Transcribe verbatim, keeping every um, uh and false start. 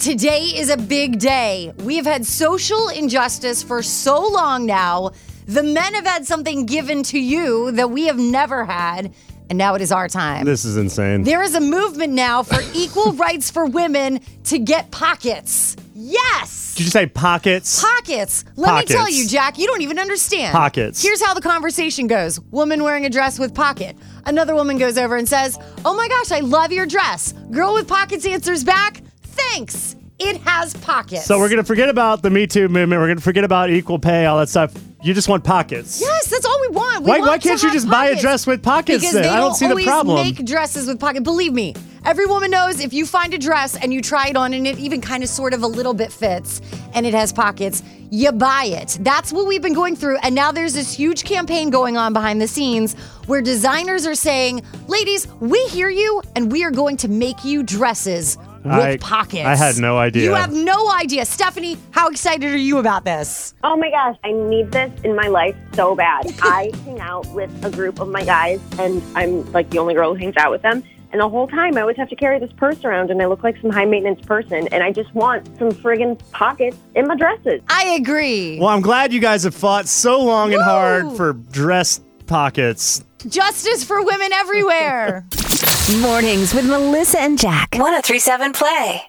today is a big day. We have had social injustice for so long now. The men have had something given to you that we have never had, and now it is our time. This is insane. There is a movement now for equal rights for women to get pockets. Yes! Did you say pockets? Pockets. Let Pockets. me tell you, Jack, you don't even understand. Pockets. Here's how the conversation goes. Woman wearing a dress with pocket. Another woman goes over and says, oh my gosh, I love your dress. Girl with pockets answers back, thanks. It has pockets. So we're going to forget about the Me Too movement. We're going to forget about equal pay, all that stuff. You just want pockets. Yes, that's all we want. We why want why can't to you have just buy a pockets. dress with pockets Because then? they I don't see the problem. always make dresses with pockets. Believe me, every woman knows if you find a dress and you try it on and it even kind of sort of a little bit fits and it has pockets, you buy it. That's what we've been going through. And now there's this huge campaign going on behind the scenes where designers are saying, ladies, we hear you and we are going to make you dresses with I, pockets. I had no idea. You have no idea. Stephanie, how excited are you about this? Oh my gosh, I need this in my life so bad. I hang out with a group of my guys, and I'm like the only girl who hangs out with them. And the whole time I always have to carry this purse around, and I look like some high-maintenance person, and I just want some friggin' pockets in my dresses. I agree. Well, I'm glad you guys have fought so long and Woo! hard for dress pockets. Justice for women everywhere. Mornings with Melissa and Jack. one oh three seven Play.